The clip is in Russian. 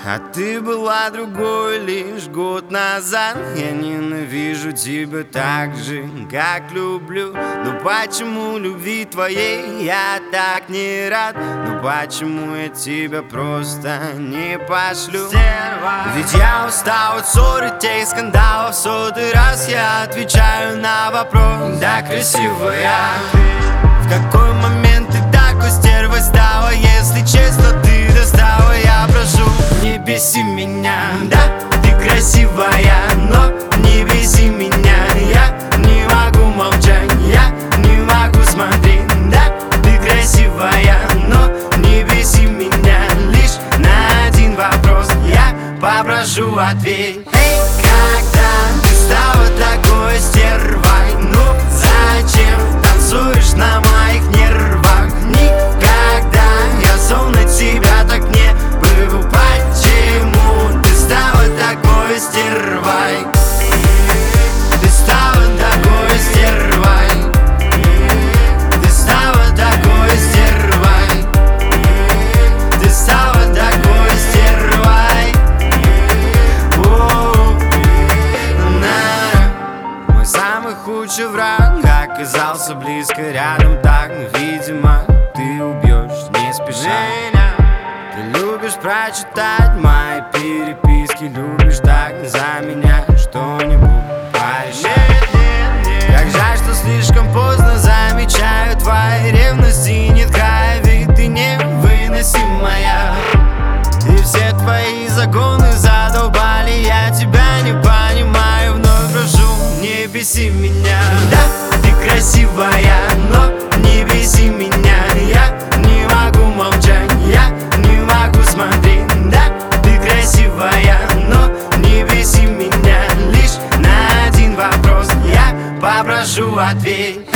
А ты была другой лишь год назад. Я ненавижу тебя так же, как люблю. Но почему любви твоей я так не рад? Но почему я тебя просто не пошлю? Ведь я устал от ссор и тех скандалов. В сотый раз я отвечаю на вопрос: да, красивая. В какой момент ты такой стервой стала? Если честно, ты достала. Я прошу, не беси меня. Да, ты красивая, но не беси меня. Я не могу молчать, я не могу смотреть. Да, ты красивая, но не беси меня. Лишь на один вопрос я попрошу ответь. Эй, когда ты стала такой стервой? Ну зачем танцуешь на моих нервах? Никогда я зол на тебя так не был. Почему ты стала такой стервой? Ты стала такой стервой. Ты стала такой стервой. Ты стала такой стервой. Мой самый худший враг оказался близко рядом, так, видимо, ты убьешь не спеша. Ты любишь прочитать мои переписки, любишь так за меня что-нибудь порешать. Как жаль, что слишком поздно замечаю твои ревности. Нет края, ведь ты невыносимая. И все твои загоны задолбали, я тебя не понимаю. Вновь прошу, не беси меня. Да, ты красивая, но не беси меня. Я не могу молчать, я не могу смотреть. Да, ты красивая, но не беси меня. Лишь на один вопрос я попрошу ответь.